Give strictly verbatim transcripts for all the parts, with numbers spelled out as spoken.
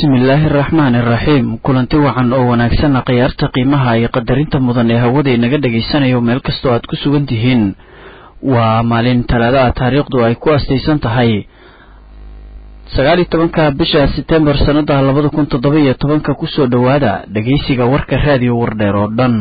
bismillaahi araxmaani araxiim kulanti wacan oo wanaagsan qiyaarta qiimaha iyo qadarinta mudan ee hawada inaga dhageysanayo meel kastoo aad ku sugan tihiin waa maalin talaado ah taariikhdu ay ku astaysan tahay sagaal iyo tobanka bisha September sanada labada kun toddoba iyo tobanka kusoo dhawaada dhageysiga warka raadiyo wardheer oo dhan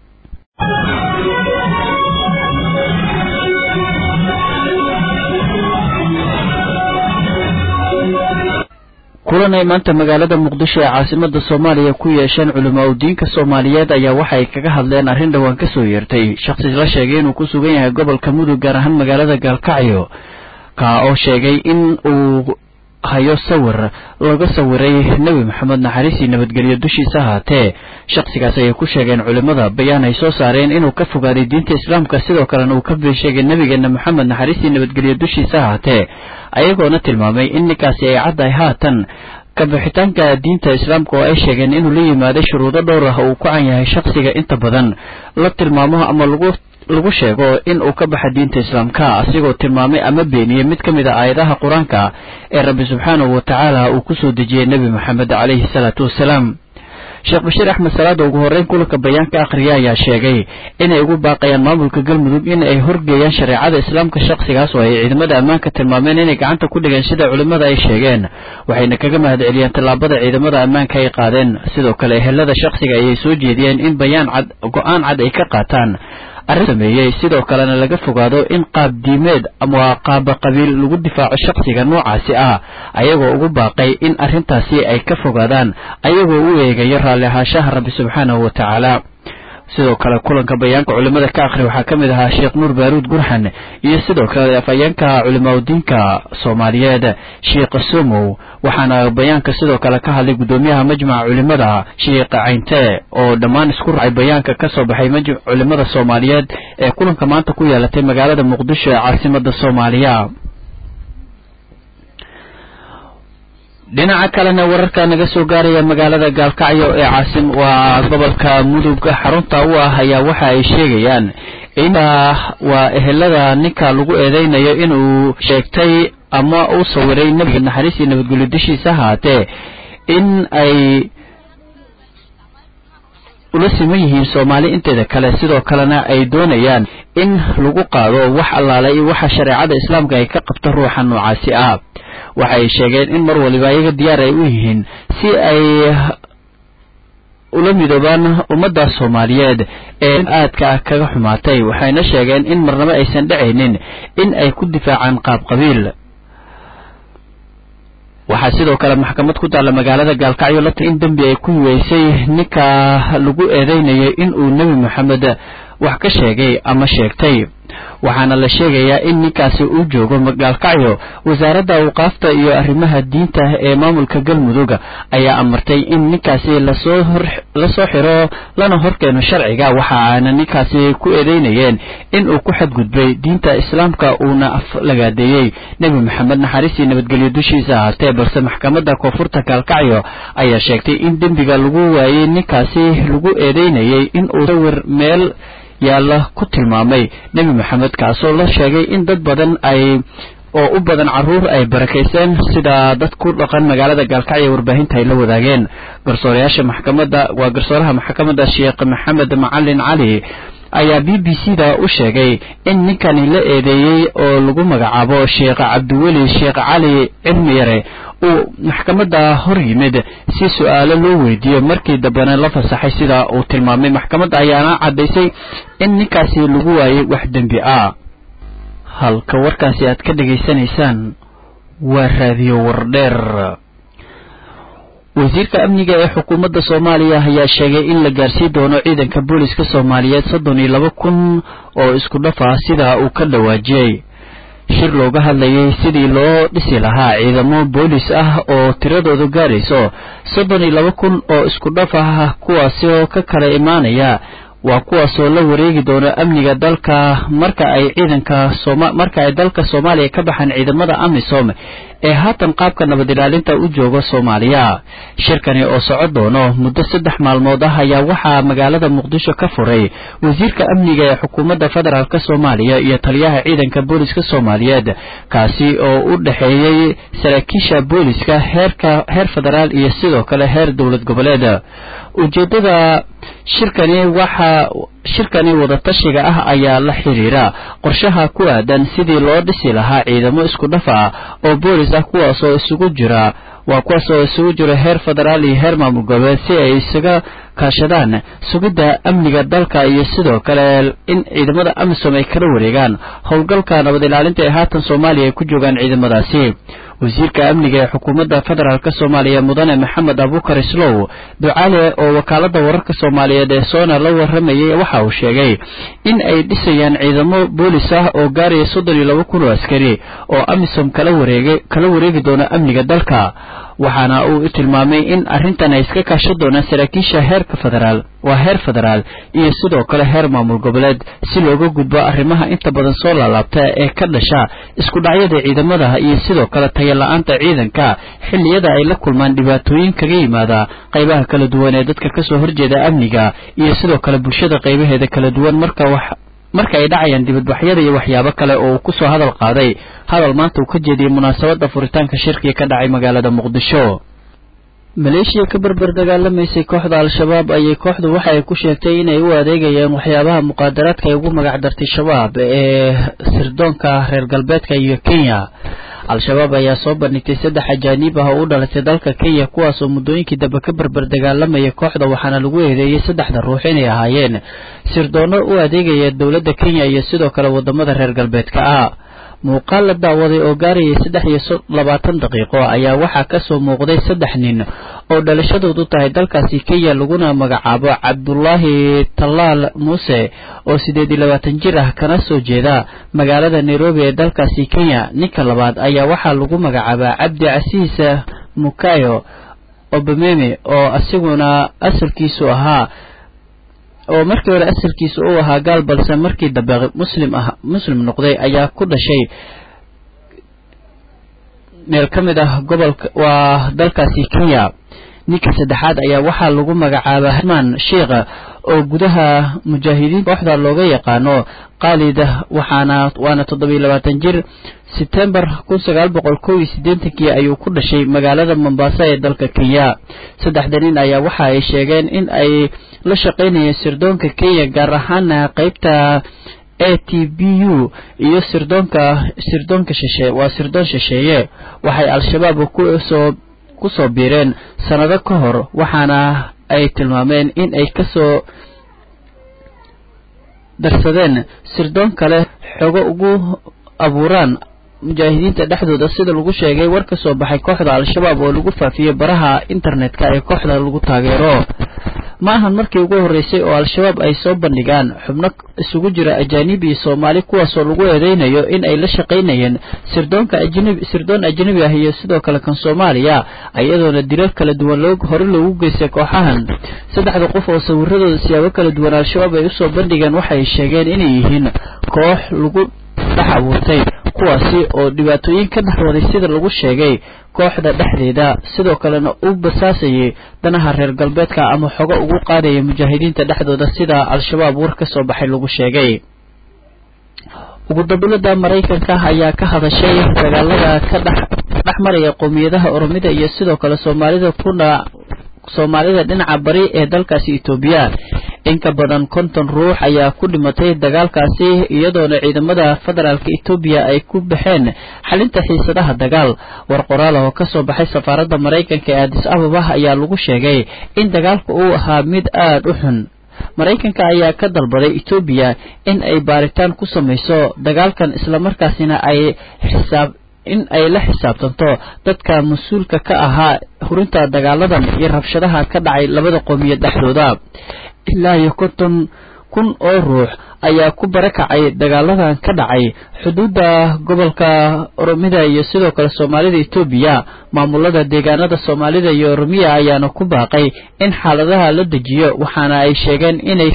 kulan ay maanta magaalada Muqdisho ee caasimadda Soomaaliya ku yeesheen culimada diinka Soomaaliyeed ayaa waxa ay kaga hadleen arrin dhawaan ka soo yeertay shakhsi la sheegay inuu ku sugan yahay gobolka Mudug gaar ahaan magaalada Gaalkacyo ka oo sheegay in uu hayo sawir laga sawiray Nabi Maxamed naxariisi nabadgelyo dushiisa haatee shakhsigaas ay ku sheegeen culimada bayaan ay soo saareen inuu ka fogaaday diinta Islaamka sidoo kale uu ka sheegay nabigeena Maxamed naxariisi nabadgelyo dushiisa haatee ayagoona tilmaamay in ninkaasi ay cadday haatan ka bixitaanka diinta Islaamka oo ay sheegeen inuu la yimaado shuruudo dhowr ah oo ku caan yahay shakhsiga inta badan la tilmaamo ama lagu lagu sheego in uu ka baxay diinta Islaamka asigoo tilmaamay ama beeniyay mid kamid ah aayadaha Quraanka ee Rabbi subhanahu wa ta'ala uu ku soo dejiyay Nabi Maxamed alayhi salatu wasalaam Sheekh Bashir Ahmed Salaad oo ugu horeyn kulanka bayaanka akhriya ayaa sheegay inay ugu baaqayaan maamulka Galmudug in ay horgeeyaan shariicada Islaamka shakhsigaas oo ay ciidamada ammaanka tilmaameen inay gacanta ku dhigaan sida culimada ay sheegeen waxayna kaga mahadceliyeen tallaabada ciidamada ammaanka ay qaadeen sidoo kale ehelada shakhsiga ay soo jeediyeen in bayaan cad go'aan cad ay ka qaataan arrin sameeyay sidoo kalena laga fogaado in qaab diimeed ama qaab qabiil lagu difaaco shakhsiga noocaasi ah ayagoo ugu baaqay in arrintaasi ay ka fogaadaan ayagoo u eegaya raali ahaanshaha Rabbi subhanahu wa ta'ala sidoo kale kulanka bayaanka culimada ka akhri waxa kamid ahaa Sheekh Nuur Baaruud Gurxan iyo sidoo kale afayeenka culimada diinka Soomaaliyeed Sheekh Sumow waxaana bayaanka sidoo kale ka hadlay gudoomiyaha majmaca culimada Sheekh Caynte oo dhammaan isku raacay bayaanka ka soo baxay majmaca culimada Soomaaliyeed ee kulanka maanta ku yeelatay magaalada Muqdisho ee caasimadda Soomaaliya dhinaca kalena wararka naga soo gaaraya magaalada Gaalkacyo ee caasim waa gobolka Mudug xarunta u ah ayaa waxa ay sheegayaan in waa ehelada ninka lagu eedeynayo inuu sheegtay ama uu sawiray nabiga naxariis iyo nabadgelyo dushiisa haatee in ay ula siman yihiin Soomaali inteeda kale sidoo kalena ay doonayaan in lagu qaado wax allaale iyo waxa shariicada Islaamka ay ka qabto ruuxa noocaasi ah waxay sheegeen in mar waliba ayaga diyaar ay u yihiin si ay ula midoobaan ummadda Soomaaliyeed ee aadka kaga xumaatay waxayna sheegeen in marnaba aysan dhacaynin in ay ku difaacaan qaab qabiil waxa sidoo kale maxkamad ku taala magaalada Gaalkacyo la in dambi ay ku weysay ninka lagu eedeynayo in uu Nabi Maxamed wax ka sheegay ama sheegtay waxaana la sheegayaa in ninkaasi uu joogo Gaalkacyo wasaaradda awqaafta iyo arrimaha diinta ee maamulka Galmudug ayaa amartay in ninkaasi la soo la soo xiro lana horkeeno sharciga waxaana ninkaasi ku eedeynayeen in uu ku xadgudbay diinta Islaamka uuna aflagaadeeyay Nabi Maxamed naxariis iyo nabadgelyo dushiisa haatee balse maxkamadda koonfurta Gaalkacyo ayaa sheegtay in dambiga lagu waayay ninkaasi lagu eedeynayay in uu sawir meel yaalla ku tilmaamay Nabi Maxamed kaasoo la sheegay in dad badan ay oo u badan caruur ay barakeyseen sida dad ku dhaqan magaalada Gaalkacyo warbaahinta ay la wadaageen garsoorayaasha maxkamadda waa garsooraha maxkamadda Sheekh Maxamed Macallin Cali ayaa B B C da u sheegay in ninkani la eedeeyay oo lagu magacaabo Sheekh Cabdiweli Sheekh Cali Cilmiyare uu maxkamadda hor yimid si su'aalo loo weydiiyo markii dambena la fasaxay sida uu tilmaamay maxkamadda ayaana cadeysay in ninkaasi lagu waayay wax dambi ah halka warkaasi aad ka dhageysanaysaan waa raadiyo wardheer wasiirka amniga ee xukuumadda Soomaaliya ayaa sheegay in la gaarsiin doono ciidanka booliska Soomaaliyeed soddon iyo laba kun oo isku dhafa sida uu ka dhawaajiyay shir looga hadlayay sidii loo dhisi lahaa ciidamo boolis ah oo tiradoodu gaarayso soddon iyo laba kun oo isku dhafa kuwaas oo ka kala imaanaya waa kuwaasoo la wareegi doona amniga dalka marka ay ciidanka Soomaaliya marka ay dalka Soomaaliya ka baxaan ciidamada AMISOM ee haatan qaabka nabad ilaalinta u jooga Soomaaliya shirkani oo socod doono muddo saddex maalmood ah ayaa waxaa magaalada Muqdisho ka furay wasiirka amniga ee xukuumadda federaalka Soomaaliya iyo taliyaha ciidanka booliska Soomaaliyeed kaasi oo u dhaxeeyay saraakiisha booliska heerka heer federaal iyo sidoo kale heer dawlad goboleed ujeedada shirkani waxa shirkani wada tashiga ah ayaa la xiriira qorshaha ku aadan sidii loo dhisi lahaa ciidamo isku dhaf ah oo boolis ah kuwaas oo isugu jira waa kuwaas oo isugu jira heer federaal iyo heer maamul goboleed si ay isaga kaashadaan sugidda amniga dalka iyo sidoo kale in ciidamada AMISOM ay kala wareegaan howlgalka nabad ilaalinta ee haatan Soomaaliya ay ku joogaan ciidamadaasi wasiirka amniga ee xukuumadda federaalka Soomaaliya mudane Maxamed Abuukar Islow ducaale oo wakaalada wararka Soomaaliyeed ee Soona la waramayay waxa uu sheegay in ay dhisayaan ciidamo boolis ah oo gaaraya soddon iyo laba kun oo askari oo AMISOM kala wareegay kala wareegi doona amniga dalka waxaana uu tilmaamay in arrintan ay iska kaasho doonaan saraakiisha heerka federaal waa heer federaal iyo sidoo kale heer maamul goboleed si looga gudbo arrimaha inta badan soo laalaabta ee ka dhasha isku dhacyada ciidamada iyo sidoo kale tayo la'aanta ciidanka xilliyada ay la kulmaan dhibaatooyin kaga yimaada qaybaha kala duwan ee dadka ka soo horjeeda amniga iyo sidoo kale bulshada qaybaheeda kala duwan marka wax marka ay dhacayaan dibadbaxyada iyo waxyaabo kale oo ku soo hadal qaaday hadal maanta uu ka jeediyay munaasabada furitaanka shirkiga ka dhacay magaalada Muqdisho maleeshiya ka barbar dagaalameysay kooxda al-shabaab ayay kooxdu waxa ay ku sheegtay inay u adeegayaan waxyaabaha muqaadaraadka ay ugu magac dartay shabaab ee sirdoonka reer galbeedka iyo Kenya al-shabaab ayaa soo bandhigtay saddex ajaanib ah oo u dhalatay dalka Kenya kuwaas oo muddooyinkii dambe ka barbar dagaalamaya kooxda waxaana lagu eedeeyay saddexda ruux inay ahaayeen sirdoono u adeegaya dawladda Kenya iyo sidoo kale wadamada reer galbeedka ah muuqaal la daawaday oo gaarayay saddex iyo labaatan daqiiqo ayaa waxaa ka soo muuqday saddex nin oo dhalashadoodu tahay dalkaasi Kenya laguna magacaabo Cabdullaahi Talaal Muuse oo sideed iyo labaatan jir ah kana soo jeeda magaalada Nairobi ee dalkaasi Kenya ninka labaad ayaa waxaa lagu magacaabaa Cabdi Casiis Mukayo Obameme oo asiguna asalkiisu ahaa oo markii hore asalkiisu uu ahaa gaal balse markii dambe muslim ah muslim noqday ayaa ku dhashay meel kamid ah gobolka waa dalkaasi Kenya ninka saddexaad ayaa waxaa lagu magacaabaa Haman Sheekh oo gudaha mujaahidiin kooxda looga yaqaano Khalid waxaana waana toddoba iyo labaatan jir September kun sagaal boqol kow iyo siddeetan ayuu ku dhashay magaalada Mombasa ee dalka Kenya saddexdan nin ayaa waxa ay sheegeen in ay la shaqeynayeen sirdoonka Kenya gaar ahaan qaybta A T B U iyo sirdoonka sirdoonka shisheeye waa sirdoon shisheeye waxay al-shabaab ku soo ku soo biireen sanado ka hor waxaana ay tilmaameen in ay ka soo darsadeen sirdoon kale xogo ugu abuuraan mujaahidiinta dhexdooda sida lagu sheegay war ka soo baxay kooxda al-shabaab oo lagu faafiyay baraha internetka ee kooxda lagu taageero ma ahan markii ugu horeysay oo al-shabaab ay soo bandhigaan xubno isugu jira ajaanib iyo Soomaali kuwaas oo lagu eedeynayo in ay la shaqeynayeen sirdoonka ajnabi sirdoon ajnabi ah iyo sidoo kale kan Soomaaliya ayadoona dilal kala duwan loo hore loogu geystay kooxahan saddexda qof oo sawiradooda siyaabo kala duwan al-shabaab ay u soo bandhigeen waxay sheegeen inay yihiin koox lagu taxawurtay kuwaasi oo dhibaatooyin ka dhaxwaday sida lagu sheegay kooxda dhexdeeda sidoo kalena u basaasayay danaha reer galbeedka ama xogo ugu qaadaya mujaahidiinta dhexdooda sida al-shabaab war ka soo baxay lagu sheegay ugu dawladda Mareykanka ayaa ka hadashay dagaalada ka dhaxmaraya qowmiyadaha Oromida iyo sidoo kale Soomaalida kuna Soomaalida dhinaca bari ee dalkaasi Itoobiya in ka badan konton ruux ayaa ku dhimatay dagaalkaasi iyadoona ciidamada federaalka Itoobiya ay ku baxeen xalinta xiisadaha dagaal war qoraal oo ka soo baxay safaaradda Mareykanka ee Addis Ababa ayaa lagu sheegay in dagaalku uu ahaa mid aad u xun Mareykanka ayaa ka dalbaday Itoobiya in ay baaritaan ku sameyso dagaalkan isla markaasina ay xisaab in ay la xisaabtanto dadka mas'uulka ka ahaa hurinta dagaaladan iyo rabshadaha ka dhacay labada qowmiyad dhexdooda ilaa iyo konton kun oo ruux ayaa ku barakacay dagaaladan ka dhacay xuduudda gobolka Oromida iyo sidoo kale Soomaalida Itoobiya maamulada deegaanada Soomaalida iyo Oromiya ayaana ku baaqay in xaaladaha la dejiyo waxaana ay sheegeen inay ka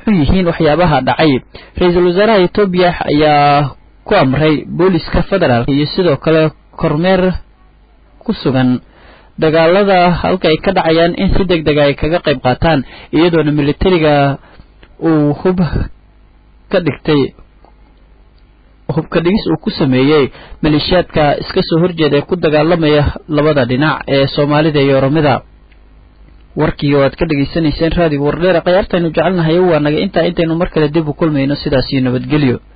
xun yihiin waxyaabaha dhacay ra-iisul wasaaraha Itoobiya ayaa ku amray booliska federaalka iyo sidoo kale kormeer ku sugan dagaalada halka ay ka dhacayaan in si degdeg ah ay kaga qayb qaataan iyadoo militariga uu hub ka dhigtay hubka dhigis uu ku sameeyay maleeshiyaadka iska soo horjeeda ku dagaalamaya labada dhinac ee Soomaalida iyo Oromada warkii oo aad ka dhageysanayseen raadiga wardheer qayaartaynu jecelnahay waa naga inta intaynu mar kale dib u kulmayno sidaas iyo nabadgelyo